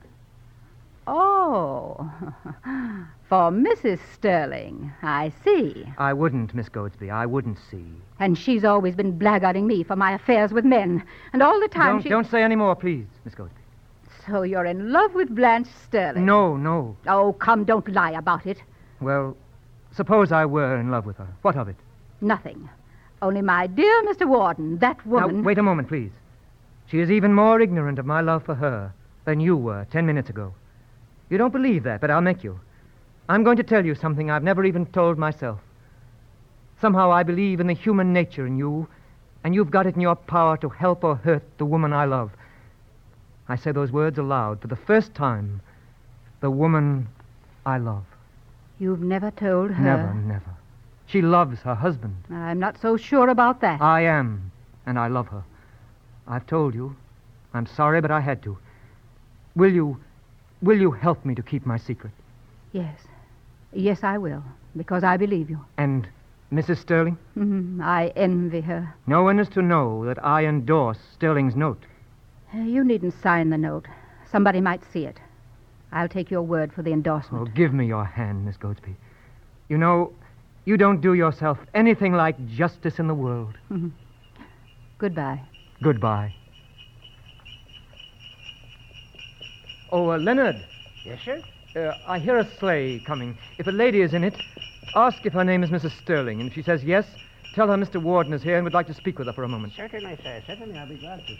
Oh, for Mrs. Sterling, I see. I wouldn't, Miss Goldsby. I wouldn't see. And she's always been blackguarding me for my affairs with men. And all the time Don't say any more, please, Miss Goldsby. So you're in love with Blanche Sterling? No. Oh, come, don't lie about it. Well, suppose I were in love with her. What of it? Nothing. Only my dear Mr. Warden, that woman... Now, wait a moment, please. She is even more ignorant of my love for her than you were 10 minutes ago. You don't believe that, but I'll make you. I'm going to tell you something I've never even told myself. Somehow I believe in the human nature in you, and you've got it in your power to help or hurt the woman I love. I say those words aloud for the first time. The woman I love. You've never told her? Never. She loves her husband. I'm not so sure about that. I am, and I love her. I've told you. I'm sorry, but I had to. Will you help me to keep my secret? Yes. Yes, I will, because I believe you. And Mrs. Sterling? I envy her. No one is to know that I endorse Sterling's note. You needn't sign the note. Somebody might see it. I'll take your word for the endorsement. Oh, give me your hand, Miss Goldsby. You know, you don't do yourself anything like justice in the world. Goodbye. Goodbye. Oh, Leonard. Yes, sir? I hear a sleigh coming. If a lady is in it, ask if her name is Mrs. Sterling. And if she says yes, tell her Mr. Warden is here and would like to speak with her for a moment. Certainly, sir. Certainly, I'll be glad to.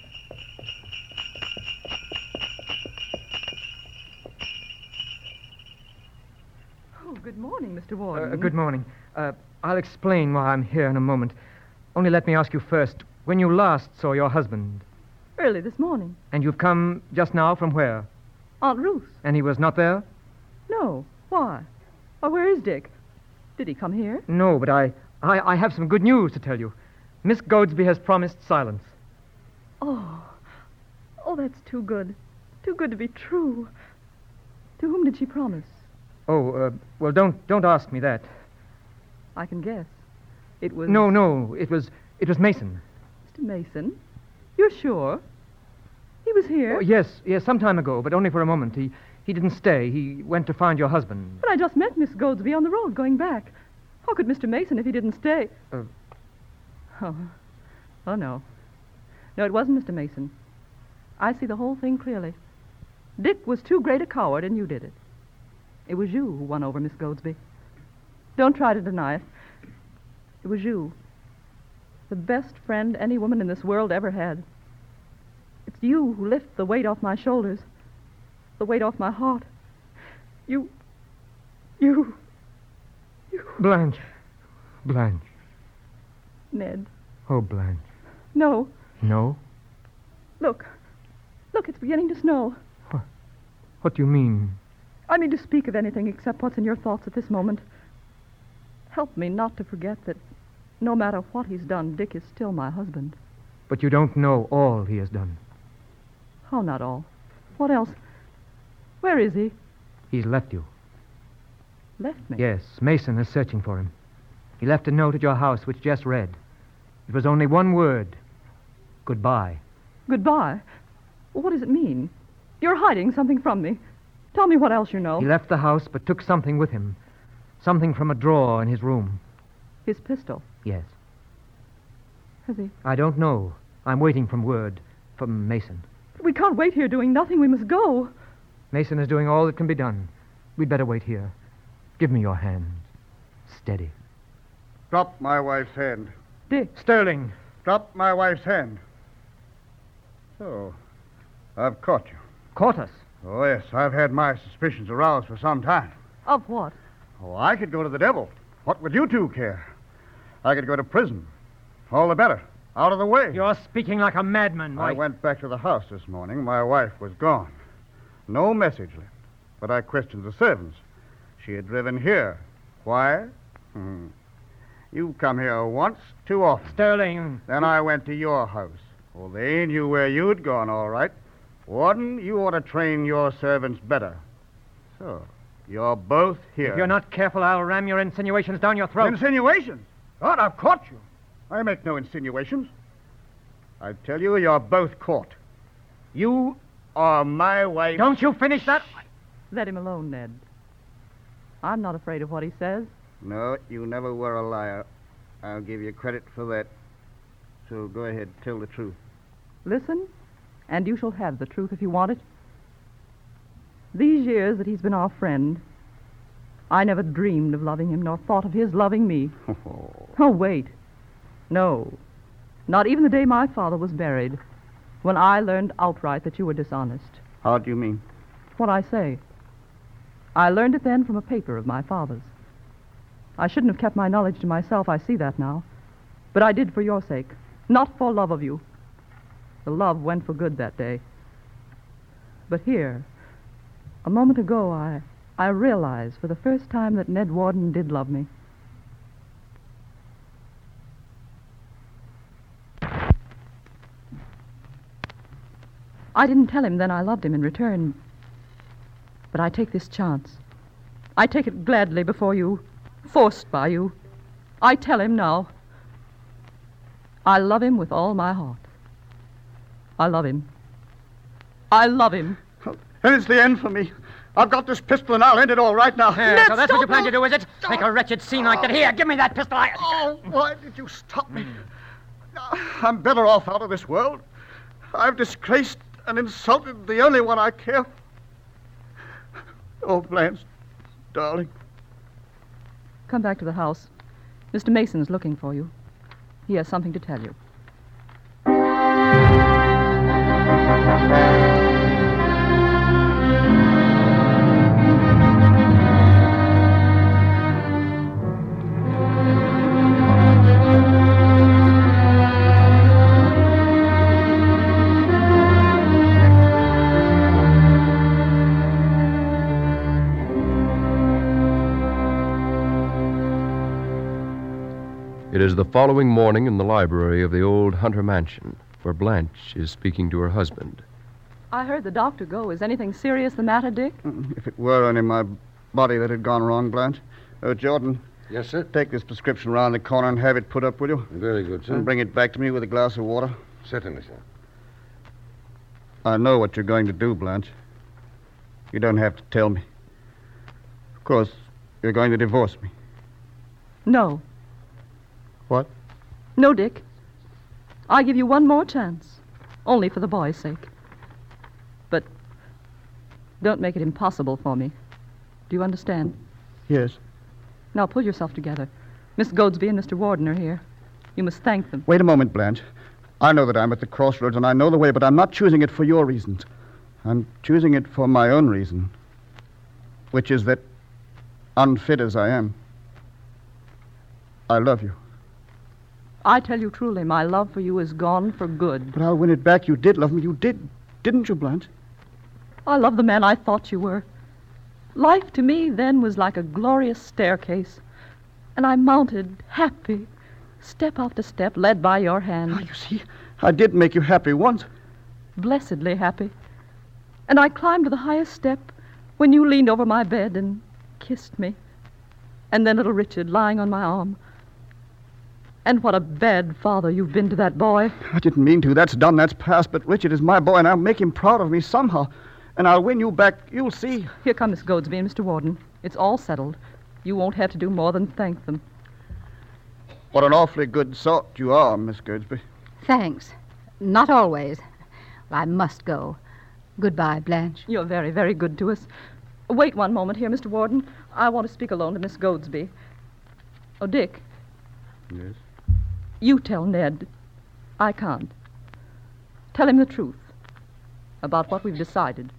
Oh, good morning, Mr. Warden. Good morning. I'll explain why I'm here in a moment. Only let me ask you first, when you last saw your husband, Early this morning. and you've come just now from where? Aunt Ruth. And he was not there? No. Why? Why, where is Dick? Did he come here? No, but I have some good news to tell you. Miss Goadsby has promised silence. Oh, that's too good. Too good to be true. To whom did she promise? Oh, well, don't ask me that. I can guess. It was... No, it was Mason. Mr. Mason? You're sure? He was here? Oh, yes, some time ago, but only for a moment. He didn't stay. He went to find your husband. But I just met Miss Goadsby on the road going back. How could Mr. Mason if he didn't stay? Oh, no. No, it wasn't Mr. Mason. I see the whole thing clearly. Dick was too great a coward, and you did it. It was you who won over Miss Goadsby. Don't try to deny it. It was you. The best friend any woman in this world ever had. It's you who lift the weight off my shoulders. The weight off my heart. You... Blanche. Ned. Oh, Blanche. No. No? Look, it's beginning to snow. What do you mean? I mean to speak of anything except what's in your thoughts at this moment. Help me not to forget that no matter what he's done, Dick is still my husband. But you don't know all he has done. How not all? What else? Where is he? He's left you. Left me? Yes, Mason is searching for him. He left a note at your house which Jess read. It was only one word. Goodbye. Goodbye? What does it mean? You're hiding something from me. Tell me what else you know. He left the house but took something with him. Something from a drawer in his room. His pistol? Yes. Has he? I don't know. I'm waiting for word from Mason. We can't wait here doing nothing. We must go. Mason is doing all that can be done. We'd better wait here. Give me your hand. Steady. Drop my wife's hand. Dick. Sterling. Drop my wife's hand. So, I've caught you. Caught us? Oh, yes. I've had my suspicions aroused for some time. Of what? Oh, I could go to the devil. What would you two care? I could go to prison. All the better. Out of the way. You're speaking like a madman, I went back to the house this morning. My wife was gone. No message left. But I questioned the servants. She had driven here. Why? You come here once too often. Sterling. Then I went to your house. Well, they knew where you'd gone, all right. Warden, you ought to train your servants better. So, you're both here. If you're not careful, I'll ram your insinuations down your throat. Insinuations? God, I've caught you. I make no insinuations. I tell you, you're both caught. You are my wife. Don't you finish that? Let him alone, Ned. I'm not afraid of what he says. No, you never were a liar. I'll give you credit for that. So go ahead, tell the truth. Listen, and you shall have the truth if you want it. These years that he's been our friend, I never dreamed of loving him, nor thought of his loving me. Oh, wait. No. Not even the day my father was buried, when I learned outright that you were dishonest. How do you mean? What I say. I learned it then from a paper of my father's. I shouldn't have kept my knowledge to myself, I see that now. But I did for your sake, not for love of you. The love went for good that day. But here, a moment ago, I realized for the first time that Ned Warden did love me. I didn't tell him then I loved him in return. But I take this chance. I take it gladly before you, forced by you. I tell him now. I love him with all my heart. I love him. I love him. And it's the end for me. I've got this pistol and I'll end it all right now. Yeah, so that's what you plan to do, is it? Make a wretched scene like that. Here, give me that pistol. Oh, why did you stop me? I'm better off out of this world. I've disgraced and insulted the only one I care for. Oh, Blanche, darling. Come back to the house. Mr. Mason's looking for you. He has something to tell you. It is the following morning in the library of the old Hunter mansion, where Blanche is speaking to her husband. I heard the doctor go. Is anything serious the matter, Dick? If it were only my body that had gone wrong, Blanche. Jordan. Yes, sir? Take this prescription round the corner and have it put up, will you? Very good, sir. And bring it back to me with a glass of water. Certainly, sir. I know what you're going to do, Blanche. You don't have to tell me. Of course, you're going to divorce me. No. What? No, Dick. I give you one more chance. Only for the boy's sake. But don't make it impossible for me. Do you understand? Yes. Now pull yourself together. Miss Goadsby and Mr. Warden are here. You must thank them. Wait a moment, Blanche. I know that I'm at the crossroads and I know the way, but I'm not choosing it for your reasons. I'm choosing it for my own reason, which is that, unfit as I am, I love you. I tell you truly, my love for you is gone for good. But I'll win it back. You did love me. You did. Didn't you, Blanche? I love the man I thought you were. Life to me then was like a glorious staircase. And I mounted, happy, step after step, led by your hand. Oh, you see, I did make you happy once. Blessedly happy. And I climbed to the highest step when you leaned over my bed and kissed me. And then little Richard lying on my arm. And what a bad father you've been to that boy. I didn't mean to. That's done. That's past. But Richard is my boy, and I'll make him proud of me somehow. And I'll win you back. You'll see. Here come Miss Goadsby and Mr. Warden. It's all settled. You won't have to do more than thank them. What an awfully good sort you are, Miss Goadsby. Thanks. Not always. I must go. Goodbye, Blanche. You're very, very good to us. Wait one moment here, Mr. Warden. I want to speak alone to Miss Goadsby. Oh, Dick. Yes? You tell Ned. I can't. Tell him the truth about what we've decided.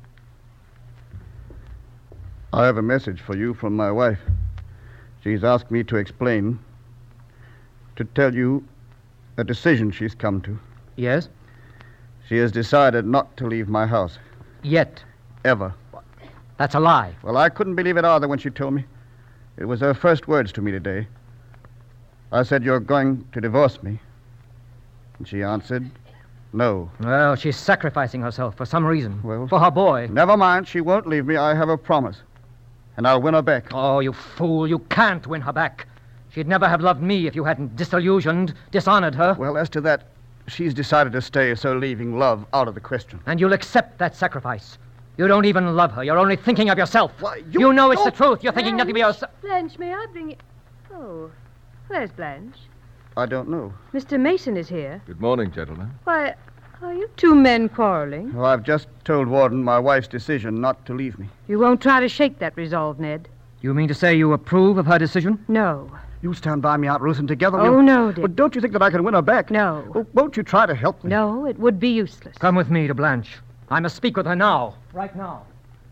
I have a message for you from my wife. She's asked me to explain, to tell you a decision she's come to. Yes? She has decided not to leave my house. Yet? Ever. That's a lie. Well, I couldn't believe it either when she told me. It was her first words to me today. I said, "You're going to divorce me." And she answered, "No." Well, she's sacrificing herself for some reason. Well, for her boy. Never mind. She won't leave me. I have a promise. And I'll win her back. Oh, you fool. You can't win her back. She'd never have loved me if you hadn't disillusioned, dishonored her. Well, as to that, she's decided to stay, so leaving love out of the question. And you'll accept that sacrifice. You don't even love her. You're only thinking of yourself. Why, you know it's the truth. You're thinking nothing of yourself. Blanche, may I bring you... Oh, where's Blanche? I don't know. Mr. Mason is here. Good morning, gentlemen. Why, are you two men quarreling? Well, I've just told Warden my wife's decision not to leave me. You won't try to shake that resolve, Ned? You mean to say you approve of her decision? No. You stand by me, Aunt Ruth, and together Oh, no, Dick. Well, don't you think that I can win her back? No. Well, won't you try to help me? No, it would be useless. Come with me to Blanche. I must speak with her now. Right now.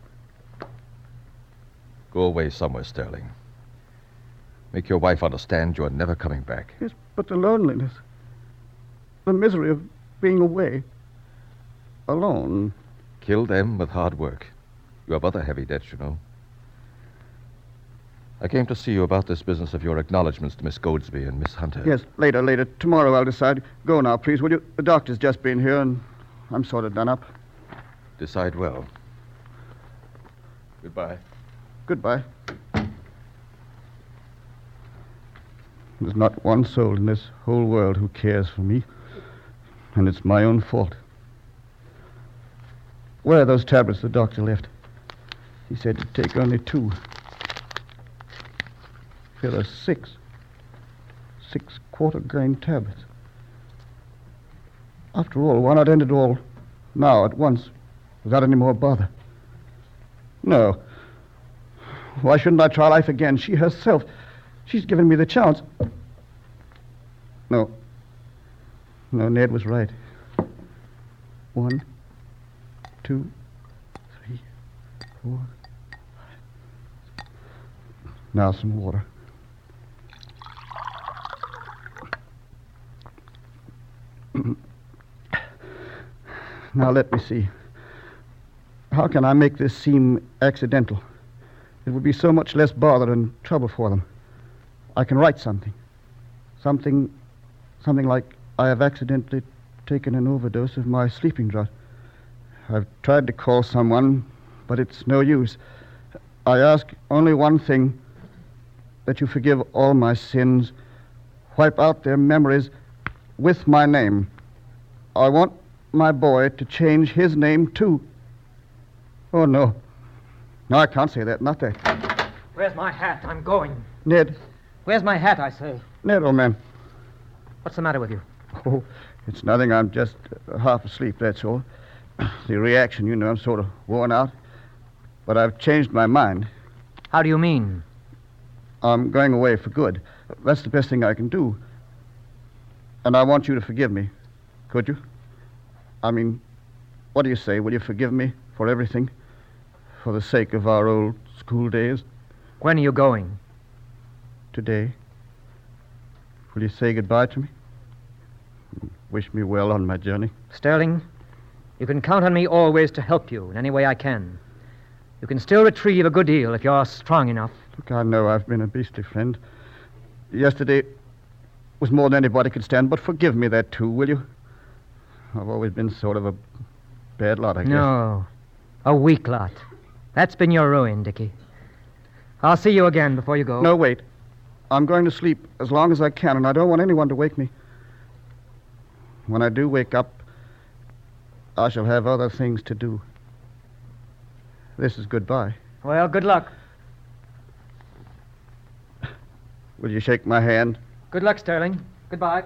Go away somewhere, Sterling. Make your wife understand you're never coming back. Yes, but the loneliness, the misery of being away, alone. Kill them with hard work. You have other heavy debts, you know. I came to see you about this business of your acknowledgments to Miss Goadsby and Miss Hunter. Yes, later. Tomorrow I'll decide. Go now, please, will you? The doctor's just been here, and I'm sort of done up. Decide well. Goodbye. Goodbye. There's not one soul in this whole world who cares for me, and it's my own fault. Where are those tablets the doctor left? He said to take only 2. Here are 6. 6 quarter-grain tablets. After all, why not end it all now, at once, without any more bother? No. Why shouldn't I try life again? She herself, she's given me the chance. No, Ned was right. 1, 2, 3, 4. Now some water. Now let me see. How can I make this seem accidental? It would be so much less bother and trouble for them. I can write something. Something like I have accidentally taken an overdose of my sleeping draught. I've tried to call someone, but it's no use. I ask only one thing, that you forgive all my sins, wipe out their memories with my name. I want my boy to change his name, too. Oh, no. No, I can't say that. Not that. Where's my hat? I'm going. Ned. Where's my hat, I say? Ned, old man. What's the matter with you? Oh, it's nothing. I'm just half asleep, that's all. The reaction, you know, I'm sort of worn out. But I've changed my mind. How do you mean? I'm going away for good. That's the best thing I can do. And I want you to forgive me. Could you? I mean, what do you say? Will you forgive me for everything? For the sake of our old school days? When are you going? Today. Will you say goodbye to me? Wish me well on my journey? Sterling, you can count on me always to help you in any way I can. You can still retrieve a good deal if you're strong enough. Look, I know I've been a beastly friend. Yesterday was more than anybody could stand, but forgive me that, too, will you? I've always been sort of a bad lot, I guess. No, a weak lot. That's been your ruin, Dickie. I'll see you again before you go. No, wait. I'm going to sleep as long as I can, and I don't want anyone to wake me. When I do wake up, I shall have other things to do. This is goodbye. Well, good luck. Will you shake my hand? Good luck, Sterling. Goodbye.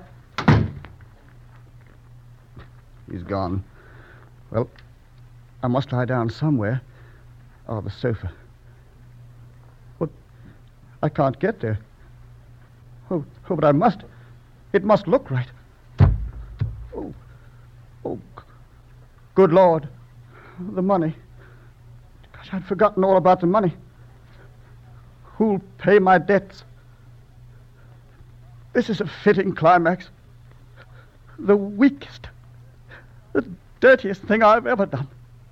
He's gone. Well, I must lie down somewhere. Oh, the sofa. But I can't get there. Oh, but I must. It must look right. Oh, good Lord. The money. Gosh, I'd forgotten all about the money. Who'll pay my debts? This is a fitting climax. The weakest, the dirtiest thing I've ever done.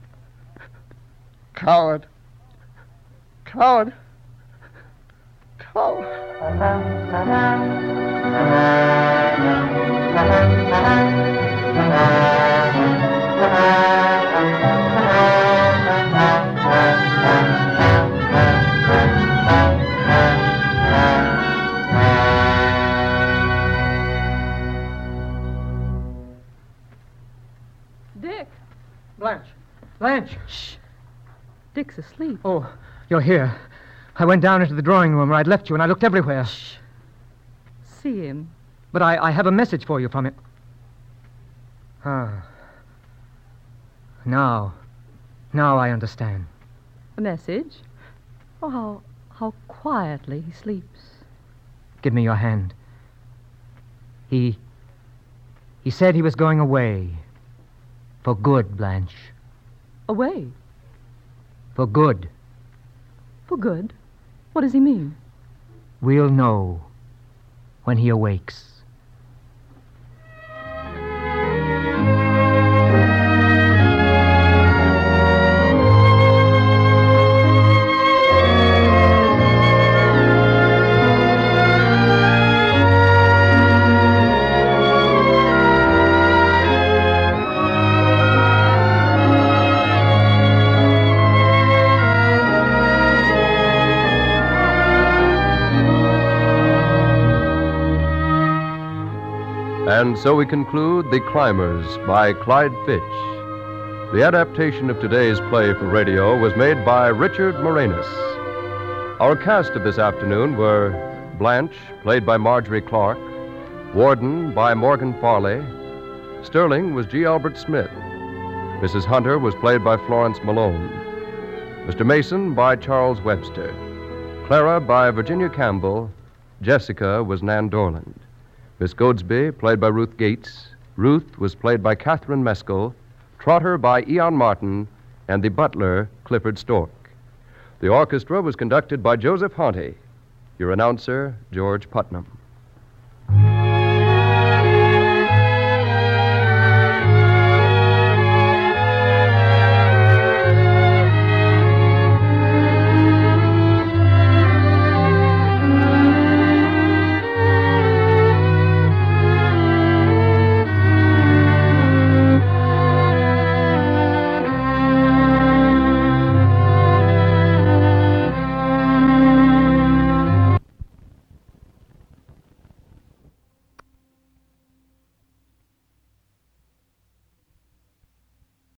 Coward. Coward. Coward. Dick. Blanche. Shh. Dick's asleep. Oh, you're here. I went down into the drawing room where I'd left you, and I looked everywhere. Shh. See him. But I have a message for you from him. Ah. Now I understand. A message? Oh, how quietly he sleeps. Give me your hand. He said he was going away. For good, Blanche. Away? For good. For good? What does he mean? We'll know when he awakes. And so we conclude The Climbers by Clyde Fitch. The adaptation of today's play for radio was made by Richard Moranis. Our cast of this afternoon were Blanche, played by Marjorie Clark, Warden by Morgan Farley, Sterling was G. Albert Smith, Mrs. Hunter was played by Florence Malone, Mr. Mason by Charles Webster. Clara by Virginia Campbell. Jessica was Nan Dorland. Miss Goadsby, played by Ruth Gates. Ruth was played by Catherine Mescal. Trotter by Eon Martin. And the butler, Clifford Stork. The orchestra was conducted by Joseph Haunty. Your announcer, George Putnam.